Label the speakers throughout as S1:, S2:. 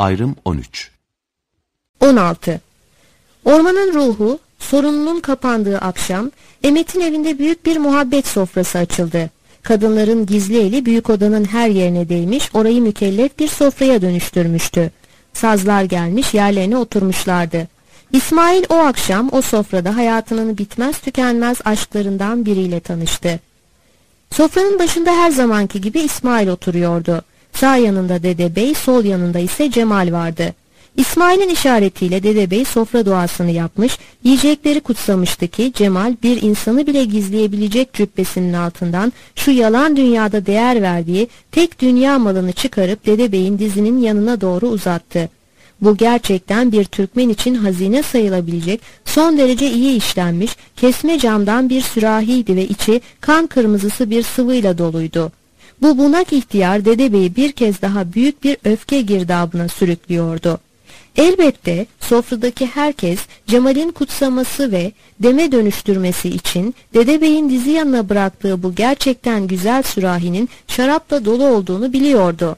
S1: Ayrım 13.
S2: 16. Ormanın ruhu, sorununun kapandığı akşam, Emet'in evinde büyük bir muhabbet sofrası açıldı. Kadınların gizli eli büyük odanın her yerine değmiş, orayı mükellef bir sofraya dönüştürmüştü. Sazlar gelmiş, yerlerine oturmuşlardı. İsmail o akşam o sofrada hayatının bitmez tükenmez aşklarından biriyle tanıştı. Sofranın başında her zamanki gibi İsmail oturuyordu. Sağ yanında Dede Bey, sol yanında ise Cemal vardı. İsmail'in işaretiyle Dede Bey sofra duasını yapmış, yiyecekleri kutsamıştı ki Cemal bir insanı bile gizleyebilecek cübbesinin altından şu yalan dünyada değer verdiği tek dünya malını çıkarıp Dede Bey'in dizinin yanına doğru uzattı. Bu gerçekten bir Türkmen için hazine sayılabilecek son derece iyi işlenmiş kesme camdan bir sürahiydi ve içi kan kırmızısı bir sıvıyla doluydu. Bu bunak ihtiyar Dede Bey'i bir kez daha büyük bir öfke girdabına sürüklüyordu. Elbette sofradaki herkes Cemal'in kutsaması ve deme dönüştürmesi için Dede Bey'in dizi yanına bıraktığı bu gerçekten güzel sürahinin şarapla dolu olduğunu biliyordu.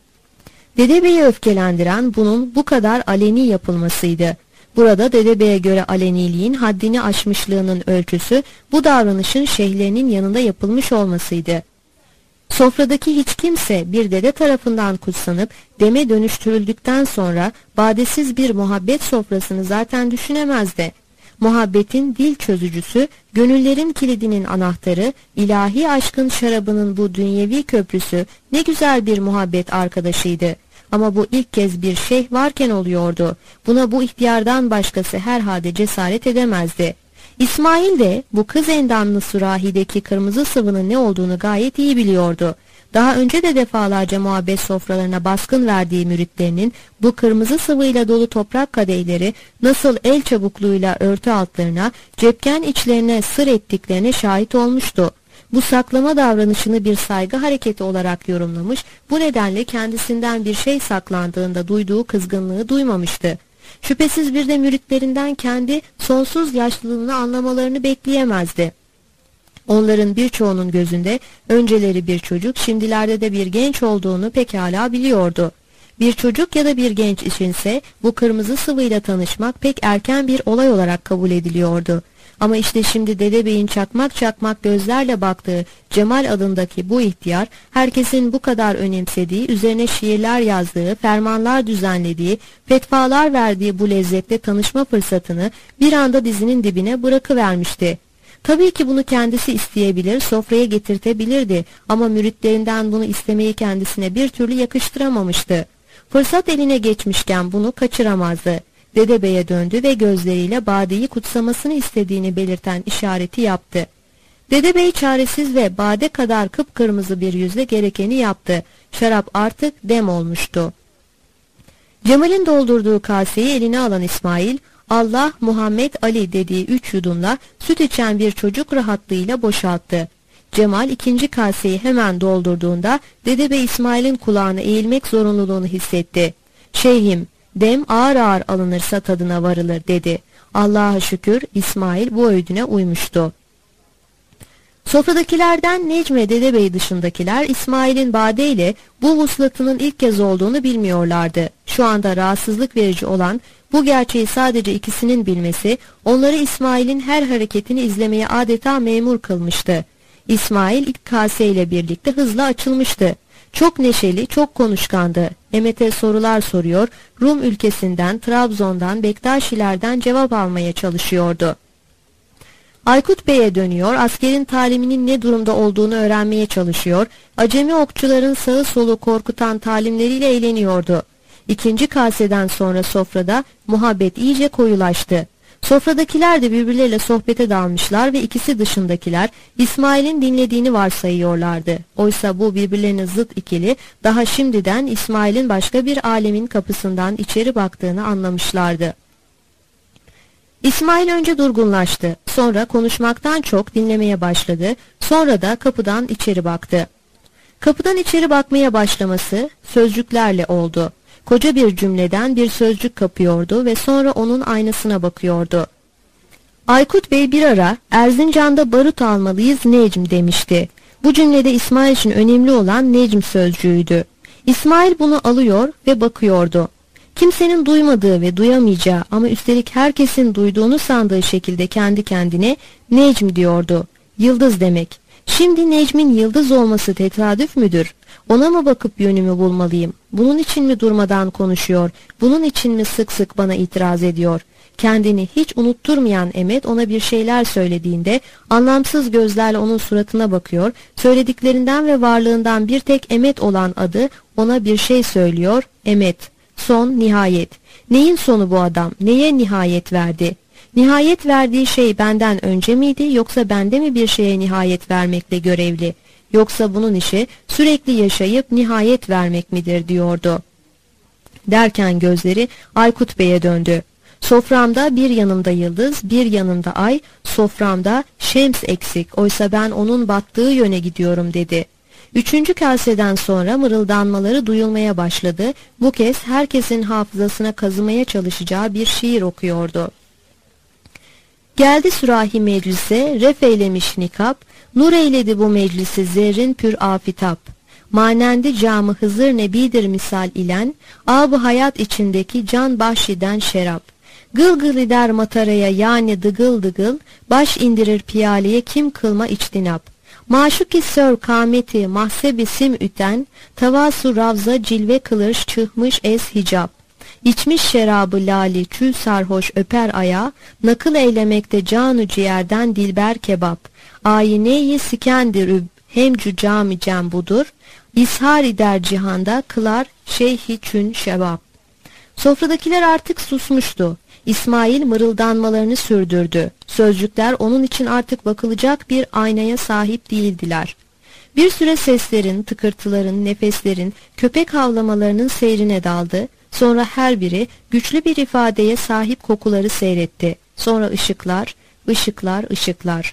S2: Dede Bey'i öfkelendiren bunun bu kadar aleni yapılmasıydı. Burada Dede Bey'e göre aleniliğin haddini aşmışlığının ölçüsü bu davranışın şeyhlerinin yanında yapılmış olmasıydı. Sofradaki hiç kimse bir dede tarafından kutsanıp deme dönüştürüldükten sonra badesiz bir muhabbet sofrasını zaten düşünemezdi. Muhabbetin dil çözücüsü, gönüllerin kilidinin anahtarı, ilahi aşkın şarabının bu dünyevi köprüsü ne güzel bir muhabbet arkadaşıydı. Ama bu ilk kez bir şeyh varken oluyordu. Buna bu ihtiyardan başkası herhalde cesaret edemezdi. İsmail de bu kız endamlı sürahideki kırmızı sıvının ne olduğunu gayet iyi biliyordu. Daha önce de defalarca muhabbet sofralarına baskın verdiği müritlerinin bu kırmızı sıvıyla dolu toprak kadehleri nasıl el çabukluğuyla örtü altlarına, cepken içlerine sır ettiklerine şahit olmuştu. Bu saklama davranışını bir saygı hareketi olarak yorumlamış, bu nedenle kendisinden bir şey saklandığında duyduğu kızgınlığı duymamıştı. Şüphesiz bir de müritlerinden kendi sonsuz yaşlılığını anlamalarını bekleyemezdi. Onların birçoğunun gözünde önceleri bir çocuk, şimdilerde de bir genç olduğunu pekala biliyordu. Bir çocuk ya da bir genç içinse bu kırmızı sıvıyla tanışmak pek erken bir olay olarak kabul ediliyordu. Ama işte şimdi Dede Bey'in çakmak çakmak gözlerle baktığı Cemal adındaki bu ihtiyar, herkesin bu kadar önemsediği, üzerine şiirler yazdığı, fermanlar düzenlediği, fetvalar verdiği bu lezzetle tanışma fırsatını bir anda dizinin dibine bırakıvermişti. Tabii ki bunu kendisi isteyebilir, sofraya getirtebilirdi ama müritlerinden bunu istemeyi kendisine bir türlü yakıştıramamıştı. Fırsat eline geçmişken bunu kaçıramazdı. Dede Bey'e döndü ve gözleriyle Bade'yi kutsamasını istediğini belirten işareti yaptı. Dede Bey çaresiz ve Bade kadar kıpkırmızı bir yüzle gerekeni yaptı. Şarap artık dem olmuştu. Cemal'in doldurduğu kaseyi eline alan İsmail, Allah, Muhammed, Ali dediği 3 yudumla süt içen bir çocuk rahatlığıyla boşalttı. Cemal ikinci kaseyi hemen doldurduğunda Dede Bey İsmail'in kulağına eğilmek zorunluluğunu hissetti. "Şeyhim, dem ağır ağır alınırsa tadına varılır" dedi. Allah'a şükür İsmail bu öğüdüne uymuştu. Sofradakilerden Necmi Dede Bey dışındakiler İsmail'in Bade ile bu vuslatının ilk kez olduğunu bilmiyorlardı. Şu anda rahatsızlık verici olan bu gerçeği sadece ikisinin bilmesi onları İsmail'in her hareketini izlemeye adeta memur kılmıştı. İsmail ilk kaseyle birlikte hızla açılmıştı. Çok neşeli, çok konuşkandı. Emet'e sorular soruyor, Rum ülkesinden, Trabzon'dan, Bektaşilerden cevap almaya çalışıyordu. Aykut Bey'e dönüyor, askerin taliminin ne durumda olduğunu öğrenmeye çalışıyor, acemi okçuların sağı solu korkutan talimleriyle eğleniyordu. İkinci kaseden sonra sofrada muhabbet iyice koyulaştı. Sofradakiler de birbirleriyle sohbete dalmışlar ve ikisi dışındakiler İsmail'in dinlediğini varsayıyorlardı. Oysa bu birbirlerine zıt ikili daha şimdiden İsmail'in başka bir alemin kapısından içeri baktığını anlamışlardı. İsmail önce durgunlaştı, sonra konuşmaktan çok dinlemeye başladı, sonra da kapıdan içeri baktı. Kapıdan içeri bakmaya başlaması sözcüklerle oldu. Koca bir cümleden bir sözcük kapıyordu ve sonra onun aynasına bakıyordu. Aykut Bey bir ara "Erzincan'da barut almalıyız Necm" demişti. Bu cümlede İsmail için önemli olan Necm sözcüğüydü. İsmail bunu alıyor ve bakıyordu. Kimsenin duymadığı ve duyamayacağı ama üstelik herkesin duyduğunu sandığı şekilde kendi kendine Necm diyordu. Yıldız demek. Şimdi Necm'in yıldız olması tesadüf müdür? Ona mı bakıp yönümü bulmalıyım? Bunun için mi durmadan konuşuyor? Bunun için mi sık sık bana itiraz ediyor? Kendini hiç unutturmayan Emet ona bir şeyler söylediğinde anlamsız gözlerle onun suratına bakıyor, söylediklerinden ve varlığından bir tek Emet olan adı ona bir şey söylüyor, Emet. Son, nihayet. Neyin sonu bu adam? Neye nihayet verdi? Nihayet verdiği şey benden önce miydi, yoksa bende mi bir şeye nihayet vermekle görevli? Yoksa bunun işi sürekli yaşayıp nihayet vermek midir diyordu. Derken gözleri Aykut Bey'e döndü. Soframda bir yanımda yıldız, bir yanımda ay, soframda şems eksik, oysa ben onun battığı yöne gidiyorum dedi. 3. kaseden sonra mırıldanmaları duyulmaya başladı. Bu kez herkesin hafızasına kazımaya çalışacağı bir şiir okuyordu. Geldi sürahi meclise, ref eylemiş nikap, nur eyledi bu meclisi zerrin pür afitap. Manendi camı Hızır Nebidir misal ilen, ab-ı hayat içindeki can bahşiden şerap. Gıl gıl eder mataraya yani dıgıl dıgıl, baş indirir piyaleye kim kılma içtinap. Maşuki sör kâmeti mahsebi sim üten, tavasu ravza cilve kılır çıkmış ez hicap. İçmiş şerabı lali çül sarhoş öper aya, nakıl eylemekte canu ciğerden dilber kebap. Ayine-i sikendir hemcü cami cem budur, ishar eder cihanda kılar şeyhi çün şebap. Sofradakiler artık susmuştu. İsmail mırıldanmalarını sürdürdü. Sözcükler onun için artık bakılacak bir aynaya sahip değildiler. Bir süre seslerin, tıkırtıların, nefeslerin, köpek havlamalarının seyrine daldı. Sonra her biri güçlü bir ifadeye sahip kokuları seyretti. Sonra ışıklar, ışıklar, ışıklar.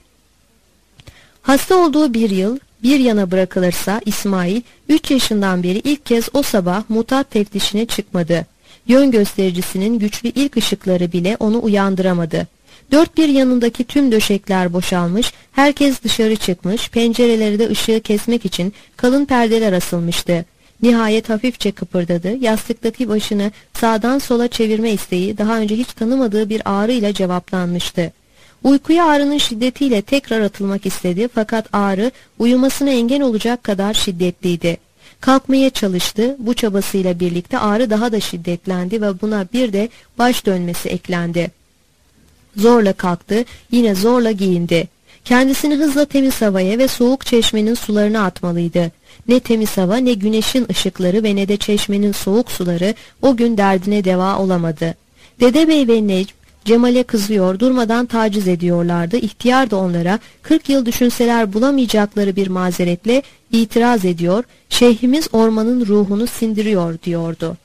S2: Hasta olduğu bir yıl bir yana bırakılırsa İsmail 3 yaşından beri ilk kez o sabah mutat teftişine çıkmadı. Yön göstericisinin güçlü ilk ışıkları bile onu uyandıramadı. Dört bir yanındaki tüm döşekler boşalmış, herkes dışarı çıkmış, pencereleri de ışığı kesmek için kalın perdeler asılmıştı. Nihayet hafifçe kıpırdadı, yastıktaki başını sağdan sola çevirme isteği daha önce hiç tanımadığı bir ağrıyla cevaplanmıştı. Uykuya ağrının şiddetiyle tekrar atılmak istedi fakat ağrı uyumasına engel olacak kadar şiddetliydi. Kalkmaya çalıştı, bu çabasıyla birlikte ağrı daha da şiddetlendi ve buna bir de baş dönmesi eklendi. Zorla kalktı, yine zorla giyindi. Kendisini hızla temiz havaya ve soğuk çeşmenin sularına atmalıydı. Ne temiz hava, ne güneşin ışıkları ve ne de çeşmenin soğuk suları o gün derdine deva olamadı. Dedebey ve Necm Cemal'e kızıyor, durmadan taciz ediyorlardı. İhtiyar da onlara 40 yıl düşünseler bulamayacakları bir mazeretle itiraz ediyor, şeyhimiz ormanın ruhunu sindiriyor diyordu.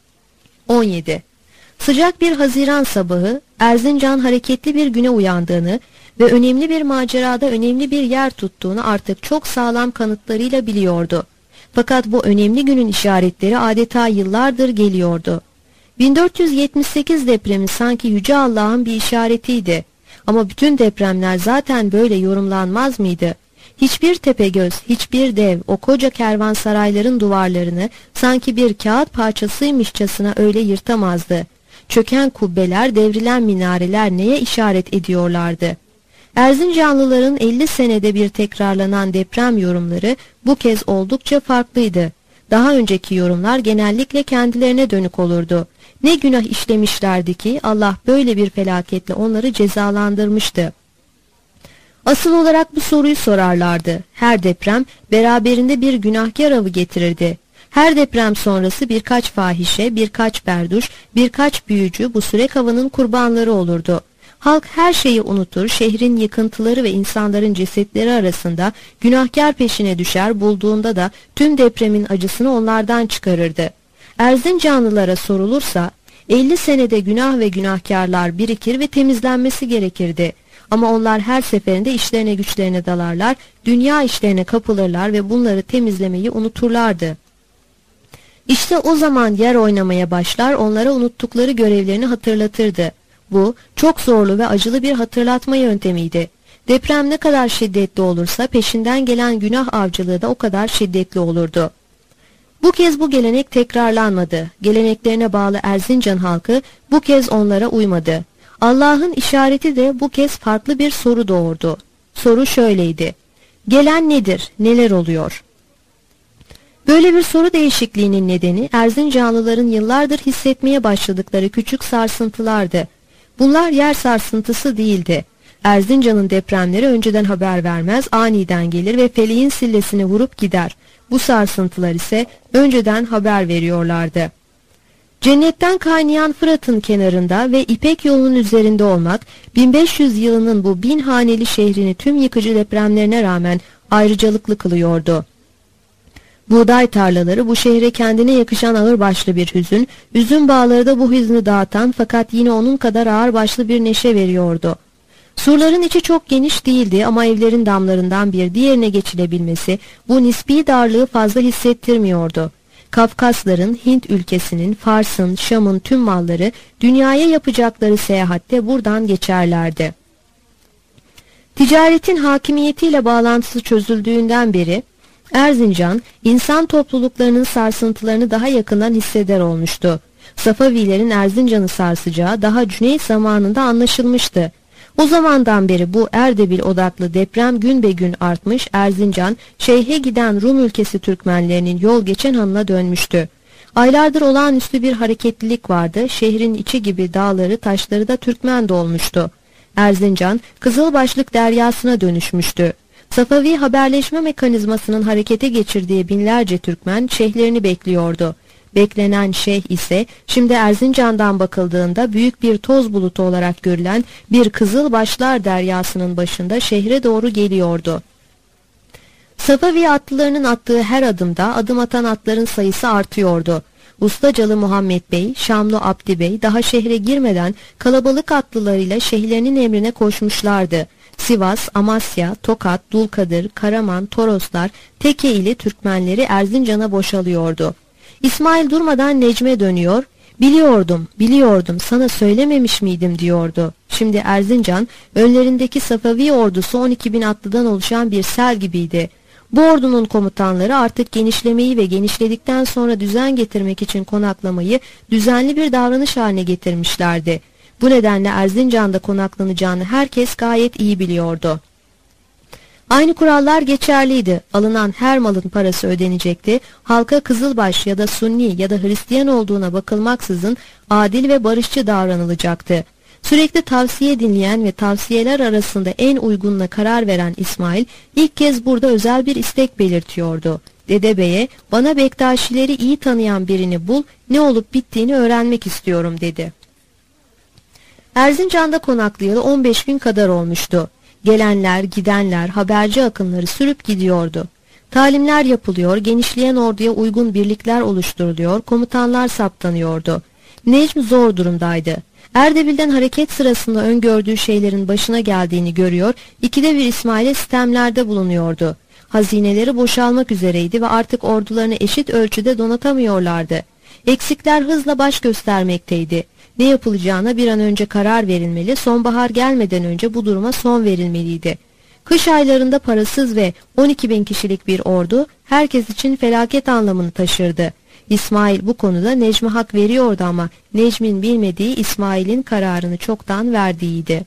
S2: 17. Sıcak bir Haziran sabahı Erzincan hareketli bir güne uyandığını ve önemli bir macerada önemli bir yer tuttuğunu artık çok sağlam kanıtlarıyla biliyordu. Fakat bu önemli günün işaretleri adeta yıllardır geliyordu. 1478 depremi sanki Yüce Allah'ın bir işaretiydi. Ama bütün depremler zaten böyle yorumlanmaz mıydı? Hiçbir tepegöz, hiçbir dev o koca kervansarayların duvarlarını sanki bir kağıt parçasıymışçasına öyle yırtamazdı. Çöken kubbeler, devrilen minareler neye işaret ediyorlardı? Erzincanlıların 50 senede bir tekrarlanan deprem yorumları bu kez oldukça farklıydı. Daha önceki yorumlar genellikle kendilerine dönük olurdu. Ne günah işlemişlerdi ki Allah böyle bir felaketle onları cezalandırmıştı. Asıl olarak bu soruyu sorarlardı. Her deprem beraberinde bir günahkar avı getirirdi. Her deprem sonrası birkaç fahişe, birkaç berduş, birkaç büyücü bu sürek avının kurbanları olurdu. Halk her şeyi unutur, şehrin yıkıntıları ve insanların cesetleri arasında günahkar peşine düşer, bulduğunda da tüm depremin acısını onlardan çıkarırdı. Erzincanlılara sorulursa 50 senede günah ve günahkarlar birikir ve temizlenmesi gerekirdi. Ama onlar her seferinde işlerine güçlerine dalarlar, dünya işlerine kapılırlar ve bunları temizlemeyi unuturlardı. İşte o zaman yer oynamaya başlar, onlara unuttukları görevlerini hatırlatırdı. Bu çok zorlu ve acılı bir hatırlatma yöntemiydi. Deprem ne kadar şiddetli olursa peşinden gelen günah avcılığı da o kadar şiddetli olurdu. Bu kez bu gelenek tekrarlanmadı. Geleneklerine bağlı Erzincan halkı bu kez onlara uymadı. Allah'ın işareti de bu kez farklı bir soru doğurdu. Soru şöyleydi: gelen nedir, neler oluyor? Böyle bir soru değişikliğinin nedeni Erzincanlıların yıllardır hissetmeye başladıkları küçük sarsıntılardı. Bunlar yer sarsıntısı değildi. Erzincan'ın depremleri önceden haber vermez, aniden gelir ve feleğin sillesini vurup gider. Bu sarsıntılar ise önceden haber veriyorlardı. Cennetten kaynayan Fırat'ın kenarında ve İpek yolunun üzerinde olmak, 1500 yılının bu 1000 haneli şehrini tüm yıkıcı depremlerine rağmen ayrıcalıklı kılıyordu. Buğday tarlaları bu şehre kendine yakışan ağırbaşlı bir hüzün, üzüm bağları da bu hüznü dağıtan fakat yine onun kadar ağırbaşlı bir neşe veriyordu. Surların içi çok geniş değildi ama evlerin damlarından bir diğerine geçilebilmesi bu nispi darlığı fazla hissettirmiyordu. Kafkasların, Hint ülkesinin, Fars'ın, Şam'ın tüm malları dünyaya yapacakları seyahatte buradan geçerlerdi. Ticaretin hakimiyetiyle bağlantısı çözüldüğünden beri Erzincan, insan topluluklarının sarsıntılarını daha yakından hisseder olmuştu. Safavilerin Erzincan'ı sarsacağı daha Cüneyt zamanında anlaşılmıştı. O zamandan beri bu Erdebil odaklı deprem gün be gün artmış, Erzincan, Şeyh'e giden Rum ülkesi Türkmenlerinin yol geçen hanına dönmüştü. Aylardır olağanüstü bir hareketlilik vardı, şehrin içi gibi dağları taşları da Türkmen dolmuştu. Erzincan, Kızılbaşlık deryasına dönüşmüştü. Safavi haberleşme mekanizmasının harekete geçirdiği binlerce Türkmen şeyhlerini bekliyordu. Beklenen şeyh ise şimdi Erzincan'dan bakıldığında büyük bir toz bulutu olarak görülen bir Kızılbaşlar deryasının başında şehre doğru geliyordu. Safavi atlılarının attığı her adımda adım atan atların sayısı artıyordu. Ustacalı Muhammed Bey, Şamlı Abdi Bey daha şehre girmeden kalabalık atlılarıyla şeyhlerinin emrine koşmuşlardı. Sivas, Amasya, Tokat, Dulkadır, Karaman, Toroslar, Teke ili Türkmenleri Erzincan'a boşalıyordu. İsmail durmadan Necm'e dönüyor, biliyordum, sana söylememiş miydim diyordu. Şimdi Erzincan, önlerindeki Safavi ordusu 12.000 atlıdan oluşan bir sel gibiydi. Bu ordunun komutanları artık genişlemeyi ve genişledikten sonra düzen getirmek için konaklamayı düzenli bir davranış haline getirmişlerdi. Bu nedenle Erzincan'da konaklanacağını herkes gayet iyi biliyordu. Aynı kurallar geçerliydi. Alınan her malın parası ödenecekti. Halka Kızılbaş ya da Sunni ya da Hristiyan olduğuna bakılmaksızın adil ve barışçı davranılacaktı. Sürekli tavsiye dinleyen ve tavsiyeler arasında en uygununa karar veren İsmail ilk kez burada özel bir istek belirtiyordu. Dede Bey'e, bana Bektaşileri iyi tanıyan birini bul, ne olup bittiğini öğrenmek istiyorum dedi. Erzincan'da konaklayalı 15 gün kadar olmuştu. Gelenler, gidenler, haberci akınları sürüp gidiyordu. Talimler yapılıyor, genişleyen orduya uygun birlikler oluşturuluyor, komutanlar saptanıyordu. Necm zor durumdaydı. Erdebil'den hareket sırasında öngördüğü şeylerin başına geldiğini görüyor, ikide bir İsmail'e sistemlerde bulunuyordu. Hazineleri boşalmak üzereydi ve artık ordularını eşit ölçüde donatamıyorlardı. Eksikler hızla baş göstermekteydi. Ne yapılacağına bir an önce karar verilmeli, sonbahar gelmeden önce bu duruma son verilmeliydi. Kış aylarında parasız ve 12.000 kişilik bir ordu herkes için felaket anlamını taşırdı. İsmail bu konuda Necm'e hak veriyordu ama Necm'in bilmediği İsmail'in kararını çoktan verdiğiydi.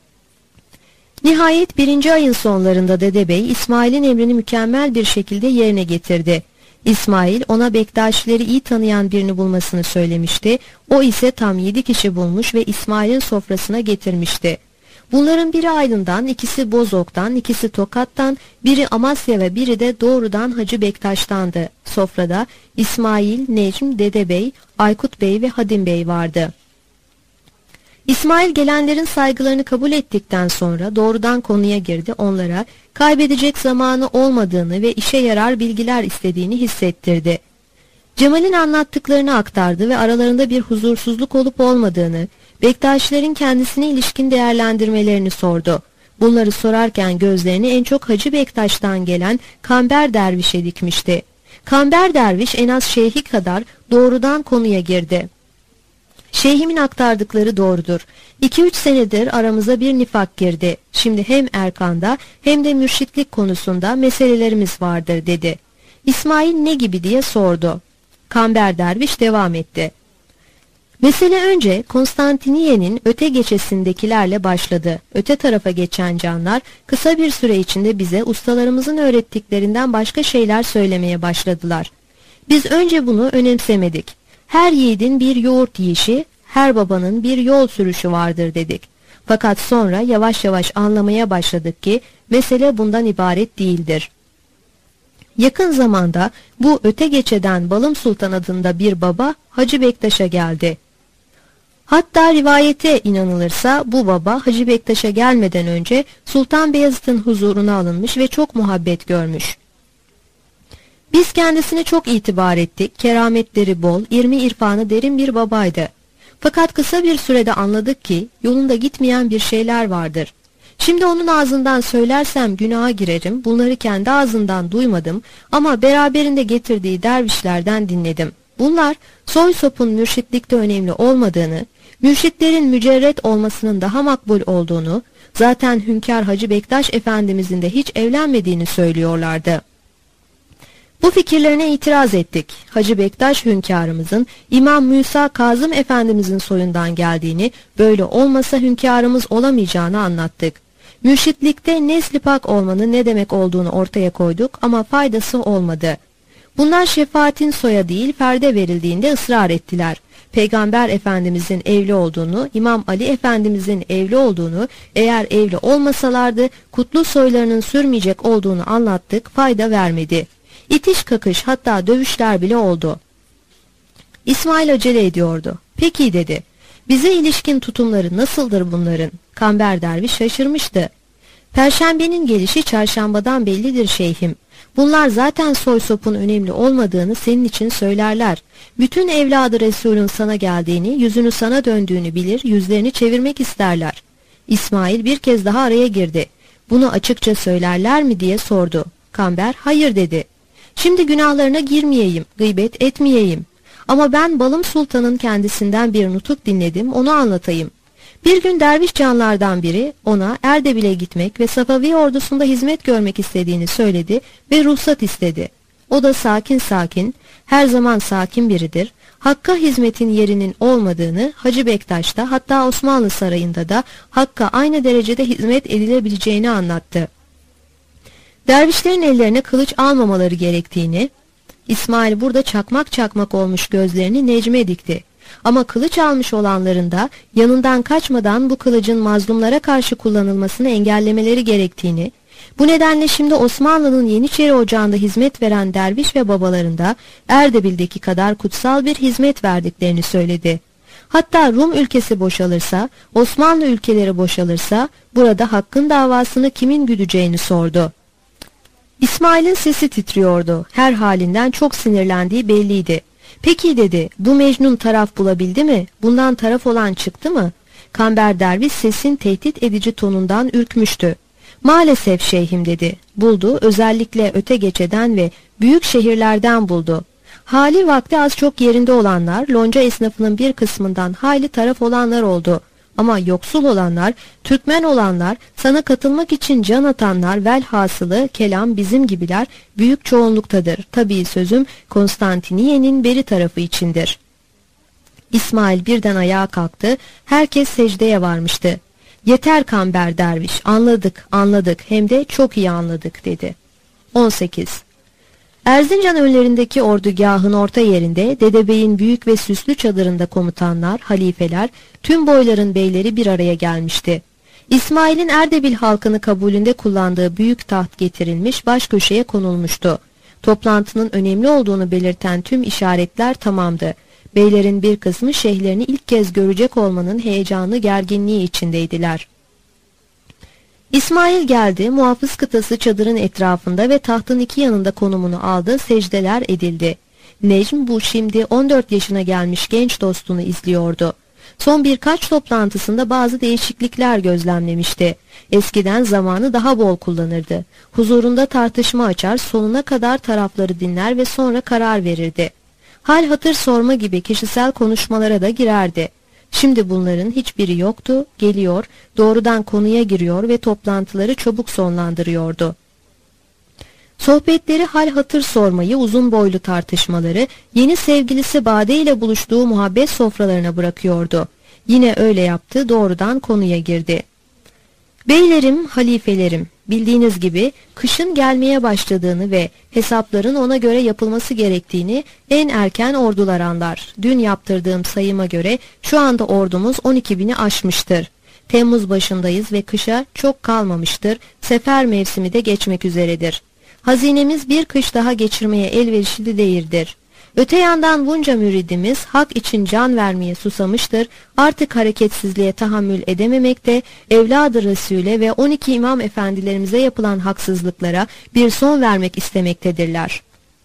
S2: Nihayet 1. ayın sonlarında Dede Bey İsmail'in emrini mükemmel bir şekilde yerine getirdi. İsmail ona Bektaşileri iyi tanıyan birini bulmasını söylemişti. O ise tam 7 kişi bulmuş ve İsmail'in sofrasına getirmişti. Bunların biri Aydın'dan, ikisi Bozok'tan, ikisi Tokat'tan, biri Amasya ve biri de doğrudan Hacı Bektaş'tandı. Sofrada İsmail, Necm, Dede Bey, Aykut Bey ve Hadim Bey vardı. İsmail gelenlerin saygılarını kabul ettikten sonra doğrudan konuya girdi, onlara kaybedecek zamanı olmadığını ve işe yarar bilgiler istediğini hissettirdi. Cemal'in anlattıklarını aktardı ve aralarında bir huzursuzluk olup olmadığını, Bektaşilerin kendisine ilişkin değerlendirmelerini sordu. Bunları sorarken gözlerini en çok Hacı Bektaş'tan gelen Kamber Derviş'e dikmişti. Kamber Derviş en az şeyhi kadar doğrudan konuya girdi. Şeyhimin aktardıkları doğrudur. 2-3 senedir aramıza bir nifak girdi. Şimdi hem Erkan'da hem de mürşitlik konusunda meselelerimiz vardır dedi. İsmail ne gibi diye sordu. Kamber derviş devam etti. Mesele önce Konstantiniye'nin öte geçesindekilerle başladı. Öte tarafa geçen canlar kısa bir süre içinde bize ustalarımızın öğrettiklerinden başka şeyler söylemeye başladılar. Biz önce bunu önemsemedik. Her yiğidin bir yoğurt yiyişi, her babanın bir yol sürüşü vardır dedik. Fakat sonra yavaş yavaş anlamaya başladık ki mesele bundan ibaret değildir. Yakın zamanda bu öte geçeden Balım Sultan adında bir baba Hacı Bektaş'a geldi. Hatta rivayete inanılırsa bu baba Hacı Bektaş'a gelmeden önce Sultan Beyazıt'ın huzuruna alınmış ve çok muhabbet görmüş. Biz kendisine çok itibar ettik, kerametleri bol, irmi irfanı derin bir babaydı. Fakat kısa bir sürede anladık ki yolunda gitmeyen bir şeyler vardır. Şimdi onun ağzından söylersem günaha girerim, bunları kendi ağzından duymadım ama beraberinde getirdiği dervişlerden dinledim. Bunlar soy sopun mürşitlikte önemli olmadığını, mürşitlerin mücerret olmasının daha makbul olduğunu, zaten Hünkâr Hacı Bektaş Efendimizin de hiç evlenmediğini söylüyorlardı. Bu fikirlerine itiraz ettik. Hacı Bektaş hünkârımızın İmam Musa Kazım Efendimizin soyundan geldiğini, böyle olmasa hünkârımız olamayacağını anlattık. Mürşitlikte nesli pak olmanın ne demek olduğunu ortaya koyduk ama faydası olmadı. Bunlar şefaatin soya değil ferde verildiğinde ısrar ettiler. Peygamber Efendimizin evli olduğunu, İmam Ali Efendimizin evli olduğunu, eğer evli olmasalardı kutlu soylarının sürmeyecek olduğunu anlattık, fayda vermedi. İtiş kakış hatta dövüşler bile oldu. İsmail acele ediyordu. Peki dedi. Bize ilişkin tutumları nasıldır bunların? Kamber derviş şaşırmıştı. Perşembenin gelişi çarşambadan bellidir şeyhim. Bunlar zaten soy sopun önemli olmadığını senin için söylerler. Bütün evladı Resul'ün sana geldiğini, yüzünü sana döndüğünü bilir, yüzlerini çevirmek isterler. İsmail bir kez daha araya girdi. Bunu açıkça söylerler mi diye sordu. Kamber hayır dedi. Şimdi günahlarına girmeyeyim, gıybet etmeyeyim. Ama ben Balım Sultan'ın kendisinden bir nutuk dinledim, onu anlatayım. Bir gün derviş canlardan biri ona Erdebil'e gitmek ve Safavi ordusunda hizmet görmek istediğini söyledi ve ruhsat istedi. O da sakin sakin, her zaman sakin biridir, Hakk'a hizmetin yerinin olmadığını, Hacı Bektaş'ta hatta Osmanlı Sarayı'nda da Hakk'a aynı derecede hizmet edilebileceğini anlattı. Dervişlerin ellerine kılıç almamaları gerektiğini, İsmail burada çakmak çakmak olmuş gözlerini Necmi'ye dikti. Ama kılıç almış olanların da yanından kaçmadan bu kılıcın mazlumlara karşı kullanılmasını engellemeleri gerektiğini, bu nedenle şimdi Osmanlı'nın Yeniçeri Ocağı'nda hizmet veren derviş ve babalarında Erdebil'deki kadar kutsal bir hizmet verdiklerini söyledi. Hatta Rum ülkesi boşalırsa, Osmanlı ülkeleri boşalırsa burada Hakk'ın davasını kimin güdeceğini sordu. İsmail'in sesi titriyordu. Her halinden çok sinirlendiği belliydi. Peki dedi, bu Mecnun taraf bulabildi mi? Bundan taraf olan çıktı mı? Kamber derviş sesin tehdit edici tonundan ürkmüştü. Maalesef şeyhim dedi. Buldu, özellikle öte geçeden ve büyük şehirlerden buldu. Hali vakti az çok yerinde olanlar, lonca esnafının bir kısmından hayli taraf olanlar oldu. Ama yoksul olanlar, Türkmen olanlar, sana katılmak için can atanlar, velhasılı kelam bizim gibiler büyük çoğunluktadır. Tabii sözüm Konstantiniye'nin beri tarafı içindir. İsmail birden ayağa kalktı, herkes secdeye varmıştı. Yeter Kamber derviş, anladık, anladık, hem de çok iyi anladık dedi. 18. Erzincan önlerindeki ordugahın orta yerinde Dedebey'in büyük ve süslü çadırında komutanlar, halifeler, tüm boyların beyleri bir araya gelmişti. İsmail'in Erdebil halkını kabulünde kullandığı büyük taht getirilmiş, baş köşeye konulmuştu. Toplantının önemli olduğunu belirten tüm işaretler tamamdı. Beylerin bir kısmı şeyhlerini ilk kez görecek olmanın heyecanlı gerginliği içindeydiler. İsmail geldi, muhafız kıtası çadırın etrafında ve tahtın iki yanında konumunu aldı, secdeler edildi. Necm bu şimdi 14 yaşına gelmiş genç dostunu izliyordu. Son birkaç toplantısında bazı değişiklikler gözlemlemişti. Eskiden zamanı daha bol kullanırdı. Huzurunda tartışma açar, sonuna kadar tarafları dinler ve sonra karar verirdi. Hal hatır sorma gibi kişisel konuşmalara da girerdi. Şimdi bunların hiçbiri yoktu, geliyor, doğrudan konuya giriyor ve toplantıları çabuk sonlandırıyordu. Sohbetleri, hal hatır sormayı, uzun boylu tartışmaları yeni sevgilisi Bade ile buluştuğu muhabbet sofralarına bırakıyordu. Yine öyle yaptı, doğrudan konuya girdi. Beylerim, halifelerim, bildiğiniz gibi kışın gelmeye başladığını ve hesapların ona göre yapılması gerektiğini en erken ordular anlar. Dün yaptırdığım sayıma göre şu anda ordumuz 12.000'i aşmıştır. Temmuz başındayız ve kışa çok kalmamıştır. Sefer mevsimi de geçmek üzeredir. Hazinemiz bir kış daha geçirmeye elverişli değildir. Öte yandan bunca müridimiz hak için can vermeye susamıştır. Artık hareketsizliğe tahammül edememekte, evladı Resul'e ve 12 imam efendilerimize yapılan haksızlıklara bir son vermek istemektedirler.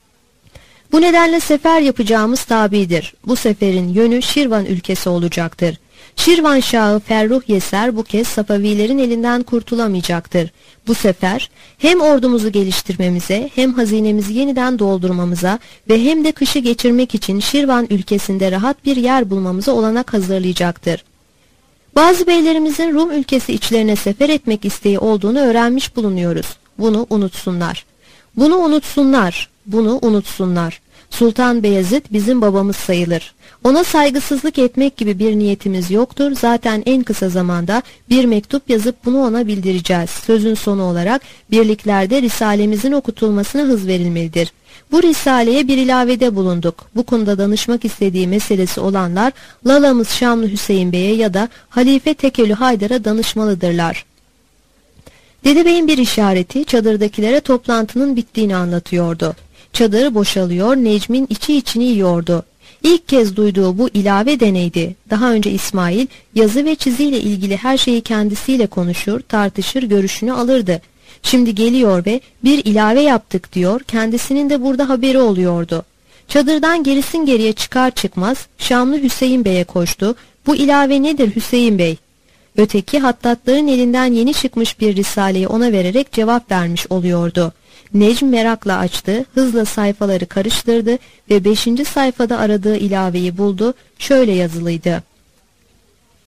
S2: Bu nedenle sefer yapacağımız tabidir. Bu seferin yönü Şirvan ülkesi olacaktır. Şirvanşahı Ferruh Yeser bu kez Safavilerin elinden kurtulamayacaktır. Bu sefer hem ordumuzu geliştirmemize, hem hazinemizi yeniden doldurmamıza ve hem de kışı geçirmek için Şirvan ülkesinde rahat bir yer bulmamıza olanak hazırlayacaktır. Bazı beylerimizin Rum ülkesi içlerine sefer etmek isteği olduğunu öğrenmiş bulunuyoruz. Bunu unutsunlar. Bunu unutsunlar. Bunu unutsunlar. Sultan Beyazıt bizim babamız sayılır. Ona saygısızlık etmek gibi bir niyetimiz yoktur. Zaten en kısa zamanda bir mektup yazıp bunu ona bildireceğiz. Sözün sonu olarak birliklerde risalemizin okutulmasına hız verilmelidir. Bu risaleye bir ilavede bulunduk. Bu konuda danışmak istediği meselesi olanlar Lalamız Şamlı Hüseyin Bey'e ya da Halife Tekelü Haydar'a danışmalıdırlar. Dede Bey'in bir işareti çadırdakilere toplantının bittiğini anlatıyordu. Çadır boşalıyor, Necm'in içi içini yiyordu. İlk kez duyduğu bu ilave deneydi. Daha önce İsmail yazı ve çiziyle ilgili her şeyi kendisiyle konuşur, tartışır, görüşünü alırdı. Şimdi geliyor ve bir ilave yaptık diyor, kendisinin de burada haberi oluyordu. Çadırdan gerisin geriye çıkar çıkmaz Şamlı Hüseyin Bey'e koştu. Bu ilave nedir Hüseyin Bey? Öteki hattatların elinden yeni çıkmış bir risaleyi ona vererek cevap vermiş oluyordu. Necm merakla açtı, hızla sayfaları karıştırdı ve 5. sayfada aradığı ilaveyi buldu. Şöyle yazılıydı.